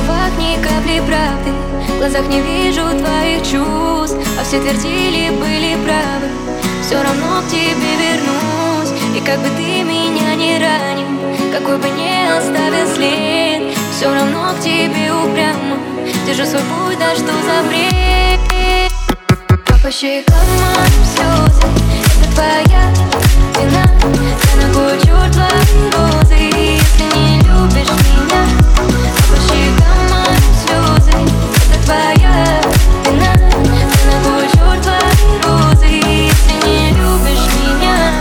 словах ни капли правды, в глазах не вижу твоих чувств, а все твердили, были правы. Все равно к тебе вернусь, и как бы ты меня не ранил, какой бы ни оставил след, все равно к тебе упрямо держу свой путь, да что за бред. По щекам моим слезы, это твоя вина. Я ногой черт твои розы, если не любишь меня. По щекам моим слезы, это твоя вина. Я ногой черт твои розы, если не любишь меня.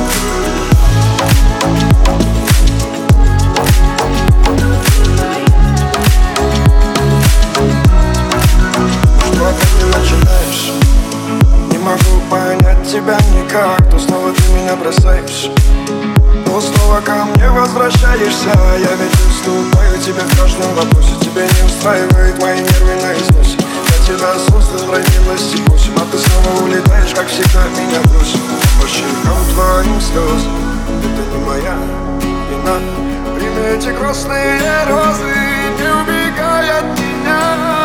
Что ты начинаешь? Не могу понять тебя никак, то снова ты меня бросаешь, то снова ко мне возвращаешься. Я ведь уступаю тебе в каждом вопросе, тебя не устраивает мои нервы на износе. Я тебя создал в ранимости просим, а ты снова улетаешь, как всегда меня бросишь. По щекам твоим слез, это не моя вина. Прими эти красные розы, не убегай от меня.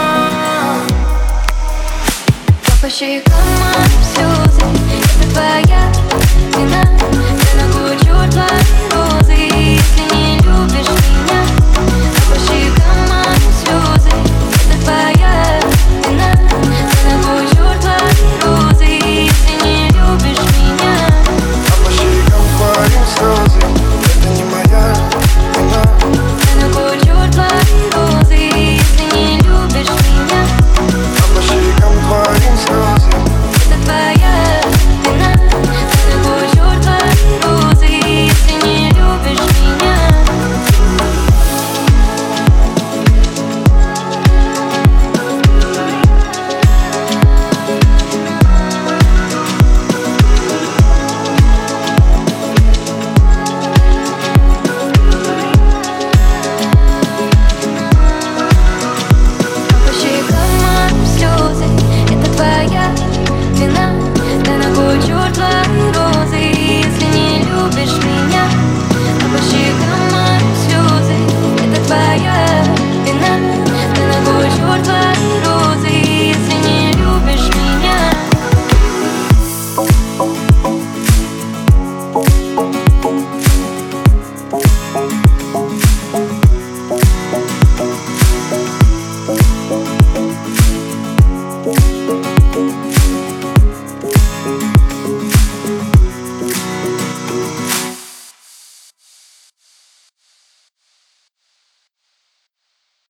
По щекам моим слезы, это твоя вина.